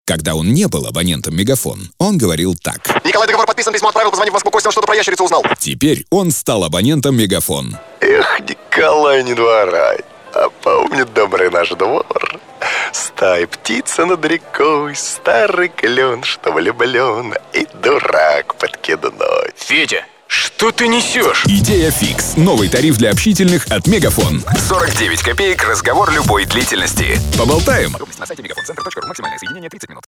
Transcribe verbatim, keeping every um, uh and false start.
Когда он не был абонентом Мегафон, он говорил так. Николай, договор подписан, письмо отправил, позвонив в Москву, Костя, он что-то про ящерицу узнал. Теперь он стал абонентом Мегафон. Эх, Николай, не дворай, а помнит добрый наш двор. Стая птица над рекой, старый клен, что влюблен, и дурак подкидной. Федя, что ты несешь? Идея фикс. Новый тариф для общительных от Мегафон. сорок девять копеек, разговор любой длительности. Поболтаем. На сайте мегафон центр точка ру. Максимальное соединение тридцать минут.